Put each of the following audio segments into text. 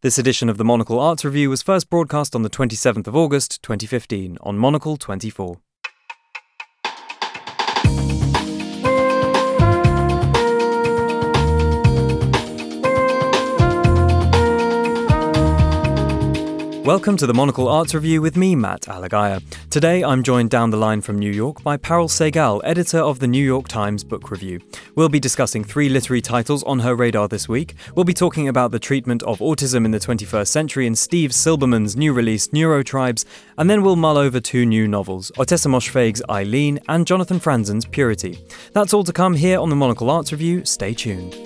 This edition of the Monocle Arts Review was first broadcast on the 27th of August 2015 on Monocle 24. Welcome to the Monocle Arts Review with me, Matt Alagaya. Today I'm joined down the line from New York by Parul Sehgal, editor of the New York Times Book Review. We'll be discussing 3 literary titles on her radar this week. We'll be talking about the treatment of autism in the 21st century in Steve Silberman's new release Neurotribes, and then we'll mull over 2 new novels, Ottessa Moshfegh's Eileen and Jonathan Franzen's Purity. That's all to come here on the Monocle Arts Review. Stay tuned.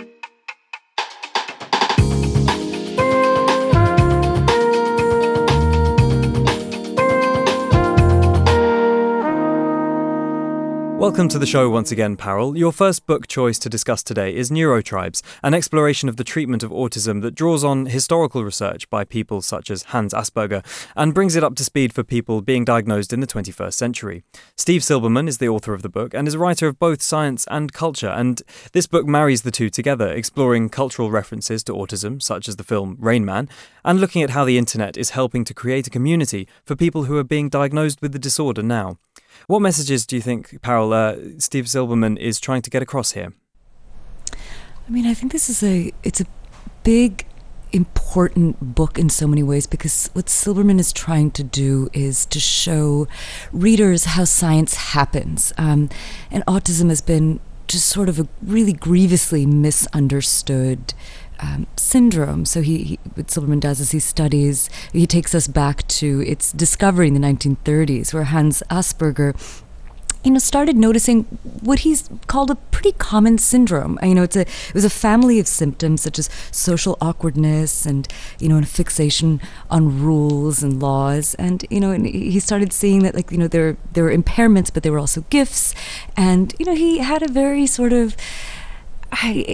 Welcome to the show once again, Parul. Your first book choice to discuss today is Neurotribes, an exploration of the treatment of autism that draws on historical research by people such as Hans Asperger and brings it up to speed for people being diagnosed in the 21st century. Steve Silberman is the author of the book and is a writer of both science and culture, and this book marries the two together, exploring cultural references to autism, such as the film Rain Man, and looking at how the internet is helping to create a community for people who are being diagnosed with the disorder now. What messages do you think, Parul, Steve Silberman is trying to get across here? I mean, I think it's a big, important book in so many ways, because what Silberman is trying to do is to show readers how science happens. And autism has been just sort of a really grievously misunderstood syndrome. So what Silberman does is he takes us back to its discovery in the 1930s, where Hans Asperger started noticing what he's called a pretty common syndrome. It was a family of symptoms such as social awkwardness and, a fixation on rules and laws. And he started seeing that, there were impairments, but there were also gifts. And, he had a very sort of, he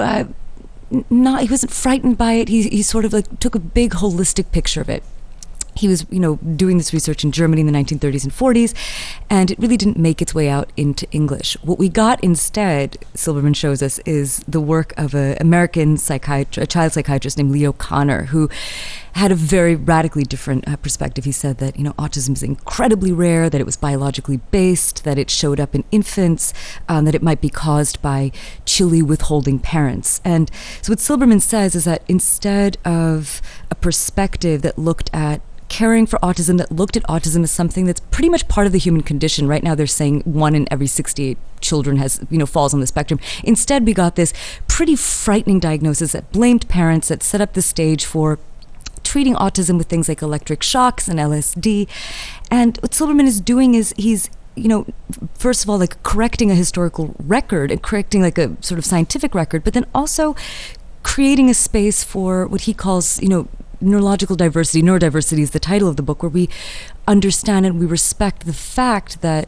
wasn't frightened by it. He sort of took a big holistic picture of it. He was, doing this research in Germany in the 1930s and 40s, and it really didn't make its way out into English. What we got instead, Silberman shows us, is the work of an American a child psychiatrist named Leo Kanner, who had a very radically different perspective. He said that, autism is incredibly rare, that it was biologically based, that it showed up in infants, that it might be caused by chilly withholding parents. And so what Silberman says is that instead of a perspective that looked at caring for autism, that looked at autism as something that's pretty much part of the human condition. Right now they're saying 1 in every 68 children falls on the spectrum. Instead, we got this pretty frightening diagnosis that blamed parents, that set up the stage for treating autism with things like electric shocks and LSD. And what Silberman is doing is he's first of all, correcting a historical record and correcting a sort of scientific record, but then also creating a space for what he calls, neurological diversity. Neurodiversity is the title of the book, where we understand and we respect the fact that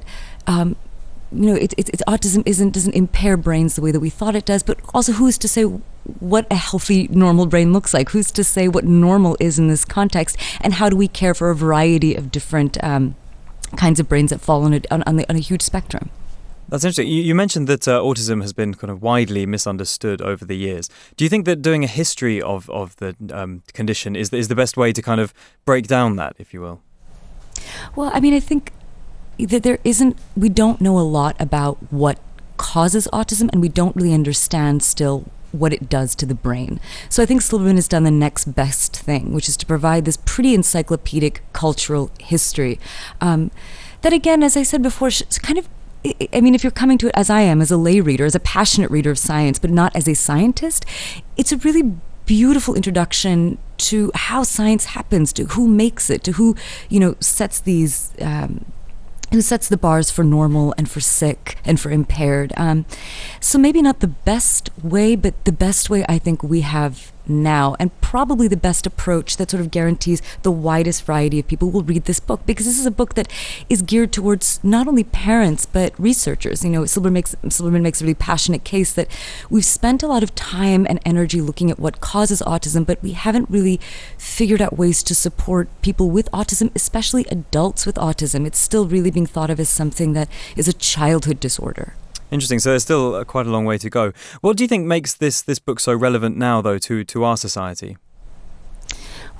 autism doesn't impair brains the way that we thought it does, but also who's to say what a healthy, normal brain looks like? Who's to say what normal is in this context? And how do we care for a variety of different kinds of brains that fall on a huge spectrum? That's interesting. You mentioned that autism has been kind of widely misunderstood over the years. Do you think that doing a history of the condition is the best way to kind of break down that, if you will? Well, I think that we don't know a lot about what causes autism, and we don't really understand still what it does to the brain. So I think Silberman has done the next best thing, which is to provide this pretty encyclopedic cultural history. That again, as I said before, kind of, if you're coming to it as I am, as a lay reader, as a passionate reader of science, but not as a scientist, it's a really beautiful introduction to how science happens, to who makes it, to who, sets these, who sets the bars for normal and for sick and for impaired. So maybe not the best way, but the best way I think we have now, and probably the best approach that sort of guarantees the widest variety of people will read this book, because this is a book that is geared towards not only parents but researchers. Silberman makes a really passionate case that we've spent a lot of time and energy looking at what causes autism, but we haven't really figured out ways to support people with autism, especially adults with autism. It's still really being thought of as something that is a childhood disorder. Interesting. So there's still quite a long way to go. What do you think makes this book so relevant now, though, to our society?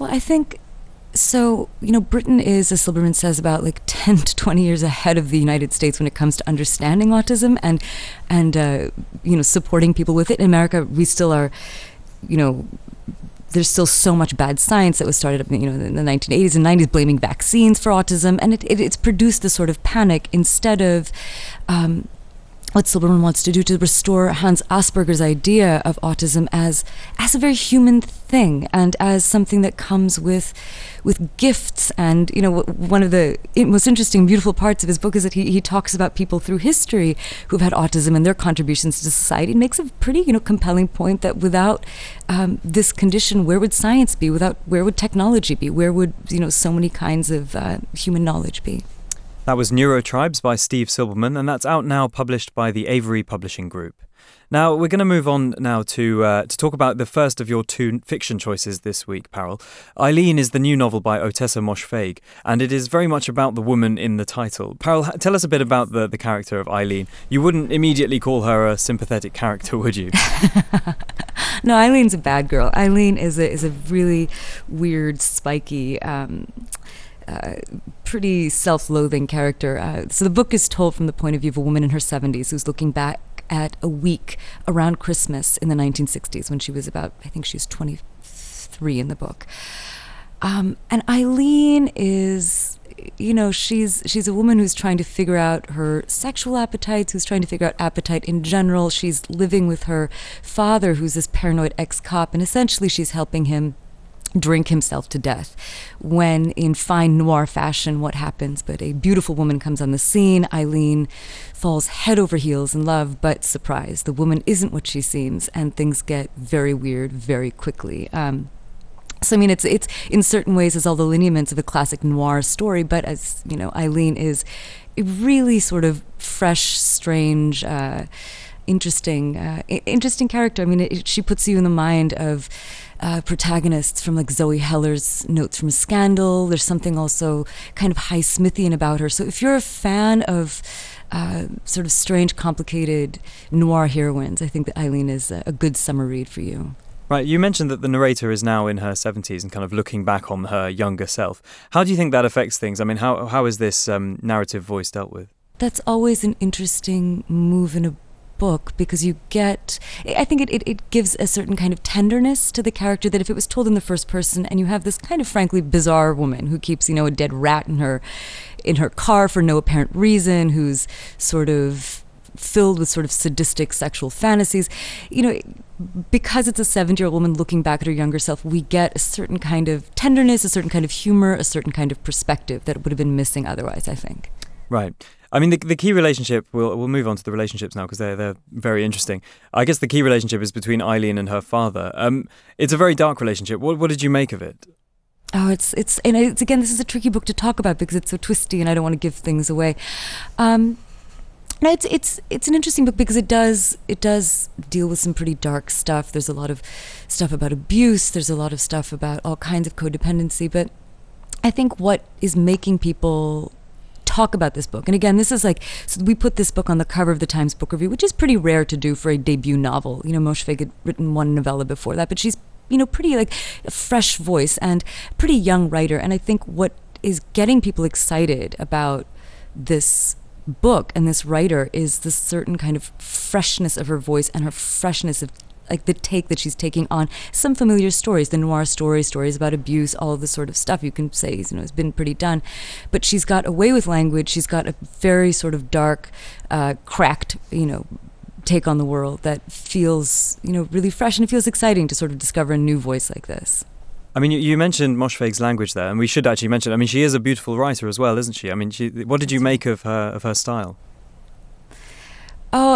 Well, I think so. Britain is, as Silberman says, about like 10 to 20 years ahead of the United States when it comes to understanding autism and supporting people with it. In America, we still are, there's still so much bad science that was started up, in the 1980s and 90s, blaming vaccines for autism, and it's produced this sort of panic instead of what Silberman wants to do to restore Hans Asperger's idea of autism as a very human thing and as something that comes with gifts. And one of the most interesting, beautiful parts of his book is that he talks about people through history who've had autism and their contributions to society. It makes a pretty compelling point that without this condition, where would science be? Where would technology be? Where would so many kinds of human knowledge be? That was Neurotribes by Steve Silberman, and that's out now, published by the Avery Publishing Group. Now, we're going to move on now to talk about the first of your two fiction choices this week, Parul. Eileen is the new novel by Ottessa Moshfegh, and it is very much about the woman in the title. Parul, tell us a bit about the character of Eileen. You wouldn't immediately call her a sympathetic character, would you? No, Eileen's a bad girl. Eileen is a really weird, spiky, pretty self-loathing character. So the book is told from the point of view of a woman in her 70s who's looking back at a week around Christmas in the 1960s when she was about, I think she's 23 in the book. And Eileen is, she's a woman who's trying to figure out her sexual appetites, who's trying to figure out appetite in general. She's living with her father, who's this paranoid ex-cop, and essentially she's helping him drink himself to death. When, in fine noir fashion, what happens? But a beautiful woman comes on the scene. Eileen falls head over heels in love, but surprise, the woman isn't what she seems, and things get very weird very quickly. So, it's in certain ways has all the lineaments of a classic noir story, but as, Eileen is a really sort of fresh, strange, interesting character. She puts you in the mind of protagonists from like Zoe Heller's Notes from a Scandal. There's something also kind of Highsmithian about her. So if you're a fan of sort of strange, complicated noir heroines, I think that Eileen is a good summer read for you. Right, you mentioned that the narrator is now in her 70s and kind of looking back on her younger self. How do you think that affects things? How is this narrative voice dealt with? That's always an interesting move in a book, because I think it gives a certain kind of tenderness to the character that if it was told in the first person and you have this kind of frankly bizarre woman who keeps, a dead rat in her car for no apparent reason, who's sort of filled with sort of sadistic sexual fantasies, because it's a 70-year-old woman looking back at her younger self, we get a certain kind of tenderness, a certain kind of humor, a certain kind of perspective that would have been missing otherwise, I think. Right. The key relationship, we'll move on to the relationships now because they're very interesting. I guess the key relationship is between Eileen and her father. It's a very dark relationship. What did you make of it? Oh, it's again, this is a tricky book to talk about because it's so twisty and I don't want to give things away. It's an interesting book because it does deal with some pretty dark stuff. There's a lot of stuff about abuse. There's a lot of stuff about all kinds of codependency. But I think what is making people talk about this book, and again, this is so we put this book on the cover of the Times Book Review, which is pretty rare to do for a debut novel. Moshfegh had written one novella before that, but she's pretty a fresh voice and pretty young writer. And I think what is getting people excited about this book and this writer is the certain kind of freshness of her voice and her freshness of the take that she's taking on some familiar stories, the noir stories about abuse, all of this sort of stuff you can say has been pretty done. But she's got a way with language. She's got a very sort of dark, cracked, take on the world that feels, really fresh, and it feels exciting to sort of discover a new voice like this. You mentioned Moshfegh's language there, and we should actually mention, she is a beautiful writer as well, isn't she? What did you make of her style? Oh,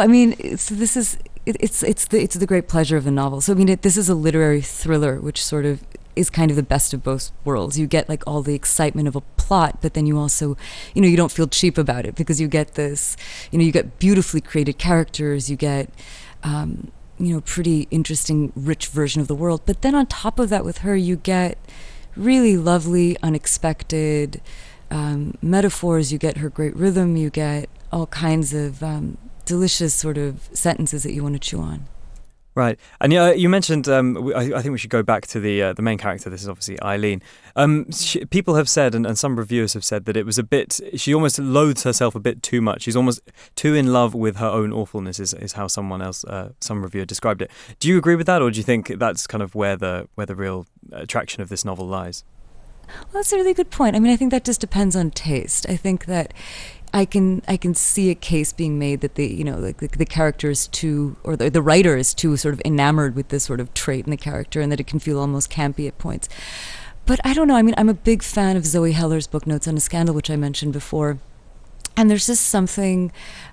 it's the great pleasure of the novel. So this is a literary thriller, which sort of is kind of the best of both worlds. You get all the excitement of a plot, but then you also, you don't feel cheap about it because you get this, you get beautifully created characters, you get, pretty interesting, rich version of the world. But then on top of that, with her, you get really lovely, unexpected metaphors. You get her great rhythm. You get all kinds of delicious sort of sentences that you want to chew on. Right, and you mentioned. I think we should go back to the main character. This is obviously Eileen. People have said, and some reviewers have said, that it was a bit. She almost loathes herself a bit too much. She's almost too in love with her own awfulness. Is how some reviewer described it. Do you agree with that, or do you think that's kind of where the real attraction of this novel lies? Well, that's a really good point. I mean, I think that just depends on taste. I think that I can see a case being made that the character is too, or the writer is too sort of enamored with this sort of trait in the character, and that it can feel almost campy at points. But I don't know. I mean, I'm a big fan of Zoe Heller's book Notes on a Scandal, which I mentioned before, and there's just something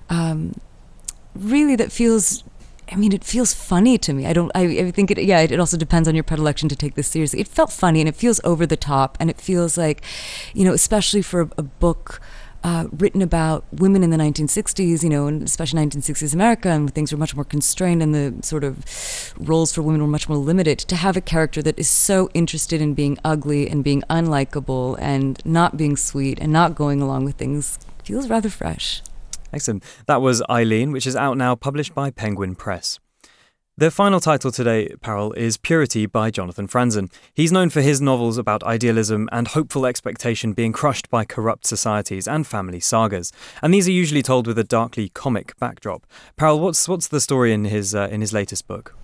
really that feels. I mean, it feels funny to me. I think it also depends on your predilection to take this seriously. It felt funny, and it feels over the top, and it feels like, especially for a book written about women in the 1960s, and especially 1960s America, and things were much more constrained and the sort of roles for women were much more limited, to have a character that is so interested in being ugly and being unlikable and not being sweet and not going along with things feels rather fresh. Excellent. That was Eileen, which is out now, published by Penguin Press. The final title today, Parul, is Purity by Jonathan Franzen. He's known for his novels about idealism and hopeful expectation being crushed by corrupt societies and family sagas. And these are usually told with a darkly comic backdrop. Parul, what's the story in his latest book?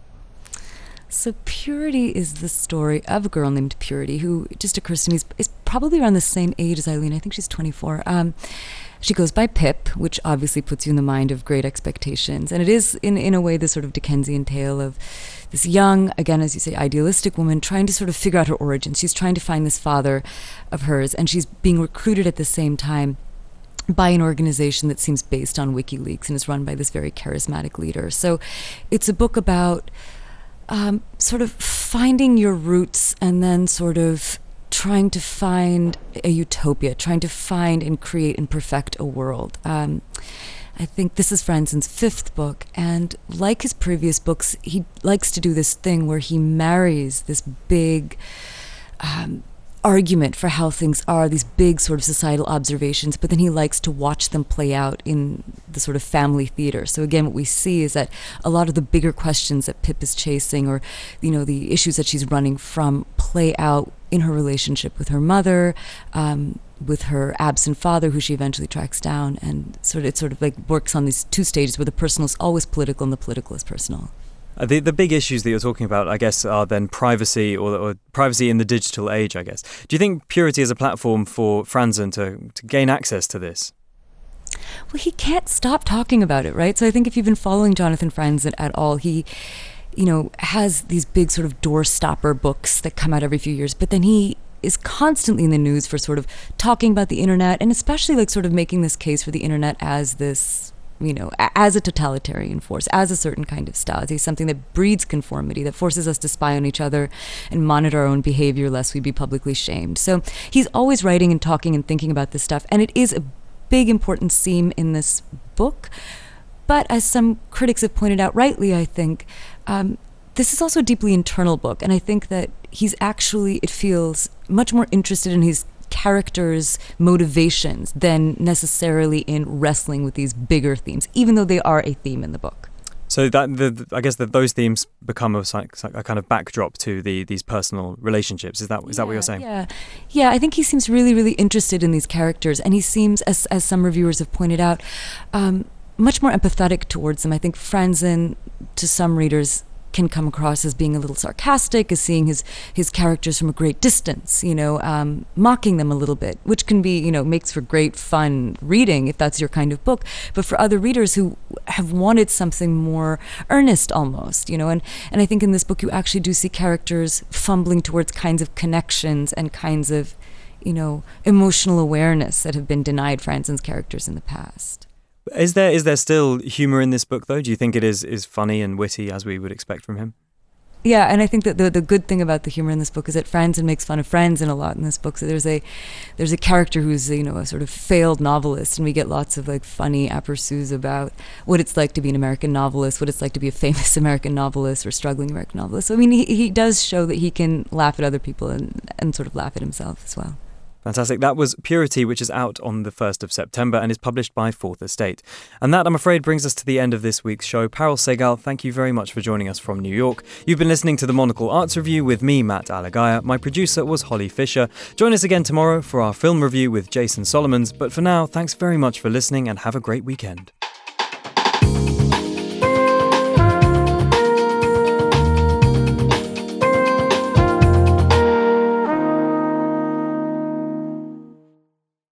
So Purity is the story of a girl named Purity, who, it just occurs to me, is probably around the same age as Eileen. I think she's 24. She goes by Pip, which obviously puts you in the mind of Great Expectations. And it is, in a way, this sort of Dickensian tale of this young, again, as you say, idealistic woman trying to sort of figure out her origins. She's trying to find this father of hers, and she's being recruited at the same time by an organization that seems based on WikiLeaks and is run by this very charismatic leader. So it's a book about sort of finding your roots and then sort of trying to find a utopia, trying to find and create and perfect a world. I think this is Franzen's fifth book, and like his previous books, he likes to do this thing where he marries this big argument for how things are, these big sort of societal observations, but then he likes to watch them play out in the sort of family theater. So again, what we see is that a lot of the bigger questions that Pip is chasing, or the issues that she's running from, play out in her relationship with her mother, with her absent father, who she eventually tracks down, and it sort of like works on these two stages where the personal is always political and the political is personal. The big issues that you're talking about, I guess, are then privacy or privacy in the digital age, I guess. Do you think Purity is a platform for Franzen to gain access to this? Well, he can't stop talking about it, right? So I think if you've been following Jonathan Franzen at all, he has these big sort of door-stopper books that come out every few years, but then he is constantly in the news for sort of talking about the internet, and especially like sort of making this case for the internet as this, as a totalitarian force, as a certain kind of style. It's something that breeds conformity, that forces us to spy on each other and monitor our own behavior lest we be publicly shamed. So he's always writing and talking and thinking about this stuff, and it is a big important theme in this book. But as some critics have pointed out rightly, I think, this is also a deeply internal book, and I think that he's actually, it feels, much more interested in his characters' motivations than necessarily in wrestling with these bigger themes, even though they are a theme in the book. So I guess that those themes become a kind of backdrop to these personal relationships. Is that what you're saying? Yeah. I think he seems really, really interested in these characters, and he seems, as some reviewers have pointed out, much more empathetic towards them. I think Franzen, to some readers, can come across as being a little sarcastic, as seeing his characters from a great distance, mocking them a little bit, which can be, makes for great fun reading if that's your kind of book. But for other readers who have wanted something more earnest almost, and I think in this book you actually do see characters fumbling towards kinds of connections and kinds of, emotional awareness that have been denied Franzen's characters in the past. Is there still humour in this book, though? Do you think it is funny and witty as we would expect from him? Yeah, and I think that the good thing about the humour in this book is that Franzen makes fun of Franzen a lot in this book. So there's a character who's a sort of failed novelist, and we get lots of like funny aperçus about what it's like to be an American novelist, what it's like to be a famous American novelist or struggling American novelist. So I mean, he does show that he can laugh at other people and sort of laugh at himself as well. Fantastic. That was Purity, which is out on the 1st of September and is published by Fourth Estate. And that, I'm afraid, brings us to the end of this week's show. Parul Sehgal, thank you very much for joining us from New York. You've been listening to the Monocle Arts Review with me, Matt Alagaya. My producer was Holly Fisher. Join us again tomorrow for our film review with Jason Solomons. But for now, thanks very much for listening and have a great weekend.